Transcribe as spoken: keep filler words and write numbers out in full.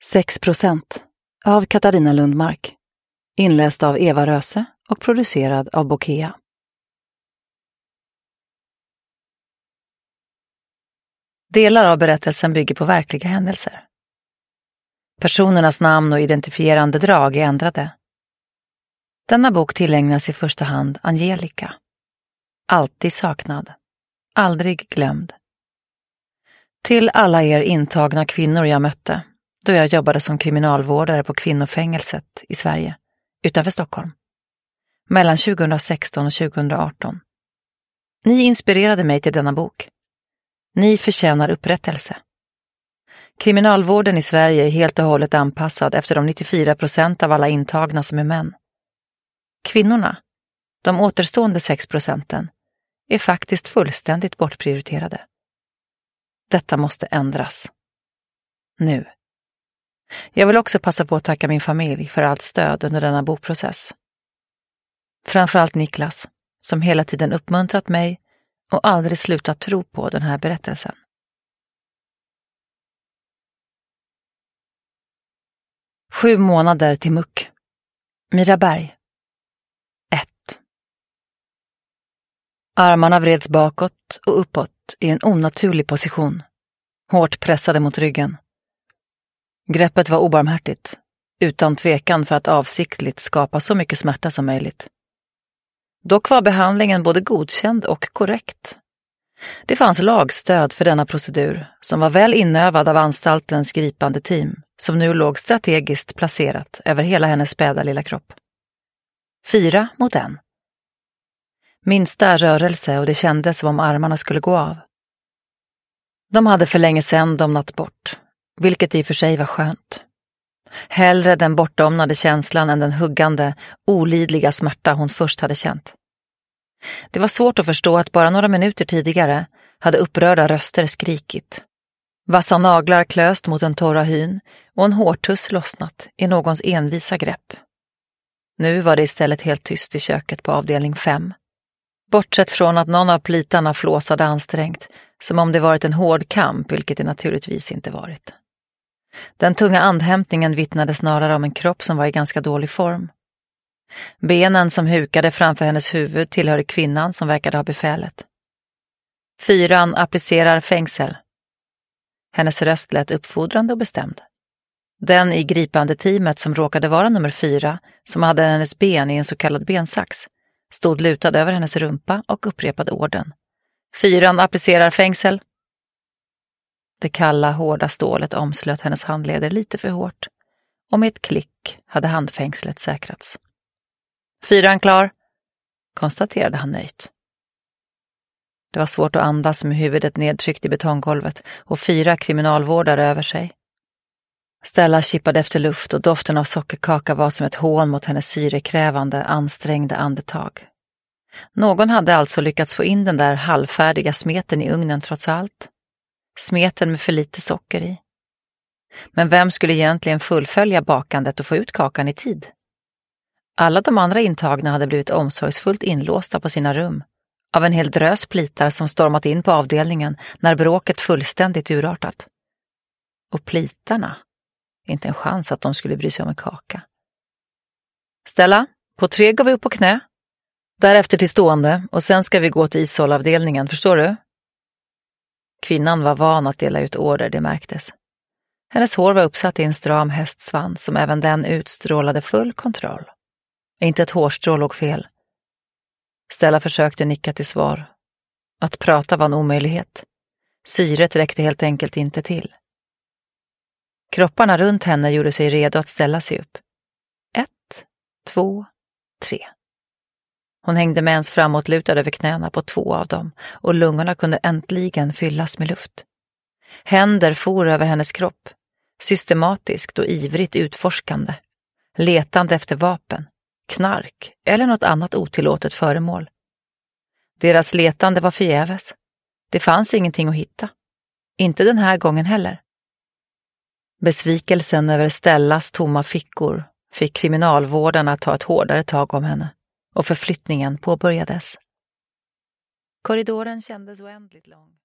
sex procent av Katarina Lundmark. Inläst av Eva Röse och producerad av Bokea. Delar av berättelsen bygger på verkliga händelser. Personernas namn och identifierande drag är ändrade. Denna bok tillägnas i första hand Angelica. Alltid saknad. Aldrig glömd. Till alla er intagna kvinnor jag mötte då jag jobbade som kriminalvårdare på kvinnofängelset i Sverige, utanför Stockholm, mellan tjugohundrasexton och tjugohundraarton. Ni inspirerade mig till denna bok. Ni förtjänar upprättelse. Kriminalvården i Sverige är helt och hållet anpassad efter de nittiofyra procent av alla intagna som är män. Kvinnorna, de återstående sex procenten, är faktiskt fullständigt bortprioriterade. Detta måste ändras. Nu. Jag vill också passa på att tacka min familj för allt stöd under denna bokprocess. Framförallt Niklas, som hela tiden uppmuntrat mig och aldrig slutat tro på den här berättelsen. Sju månader till muck. Miraberg. ett. Armarna vreds bakåt och uppåt i en onaturlig position, hårt pressade mot ryggen. Greppet var obarmhärtigt, utan tvekan för att avsiktligt skapa så mycket smärta som möjligt. Dock var behandlingen både godkänd och korrekt. Det fanns lagstöd för denna procedur som var väl inövad av anstaltens gripande team som nu låg strategiskt placerat över hela hennes späda lilla kropp. Fyra mot en. Minsta rörelse och det kändes som om armarna skulle gå av. De hade för länge sedan domnat bort, vilket i och för sig var skönt. Hellre den bortdomnade känslan än den huggande, olidliga smärta hon först hade känt. Det var svårt att förstå att bara några minuter tidigare hade upprörda röster skrikit. Vassa naglar klöst mot en torra hyn och en hårtuss lossnat i någons envisa grepp. Nu var det istället helt tyst i köket på avdelning fem. Bortsett från att någon av plitarna flåsade ansträngt, som om det varit en hård kamp, vilket det naturligtvis inte varit. Den tunga andhämtningen vittnade snarare om en kropp som var i ganska dålig form. Benen som hukade framför hennes huvud tillhörde kvinnan som verkade ha befälet. Fyran applicerar fängsel. Hennes röst lät uppfordrande och bestämd. Den i gripande teamet som råkade vara nummer fyra, som hade hennes ben i en så kallad bensax, stod lutad över hennes rumpa och upprepade orden. Fyran applicerar fängsel. Det kalla, hårda stålet omslöt hennes handleder lite för hårt och med ett klick hade handfängslet säkrats. Fyran klar, konstaterade han nöjt. Det var svårt att andas med huvudet nedtryckt i betonggolvet och fyra kriminalvårdare över sig. Stella kippade efter luft och doften av sockerkaka var som ett hån mot hennes syrekrävande, ansträngda andetag. Någon hade alltså lyckats få in den där halvfärdiga smeten i ugnen trots allt. Smeten med för lite socker i. Men vem skulle egentligen fullfölja bakandet och få ut kakan i tid? Alla de andra intagna hade blivit omsorgsfullt inlåsta på sina rum av en hel drös plitar som stormat in på avdelningen när bråket fullständigt urartat. Och plitarna, inte en chans att de skulle bry sig om en kaka. Stella, på tre går vi upp på knä. Därefter till stående och sen ska vi gå till ishållavdelningen, förstår du? Kvinnan var van att dela ut order, det märktes. Hennes hår var uppsatt i en stram hästsvans som även den utstrålade full kontroll. Inte ett hårstrå låg fel. Stella försökte nicka till svar. Att prata var en omöjlighet. Syret räckte helt enkelt inte till. Kropparna runt henne gjorde sig redo att ställa sig upp. Ett, två, tre. Hon hängde med ens framåtlutad över knäna på två av dem och lungorna kunde äntligen fyllas med luft. Händer for över hennes kropp, systematiskt och ivrigt utforskande, letande efter vapen, knark eller något annat otillåtet föremål. Deras letande var förgäves. Det fanns ingenting att hitta. Inte den här gången heller. Besvikelsen över Stellas tomma fickor fick kriminalvårdarna att ta ett hårdare tag om henne och förflyttningen påbörjades. Korridoren kändes oändligt lång.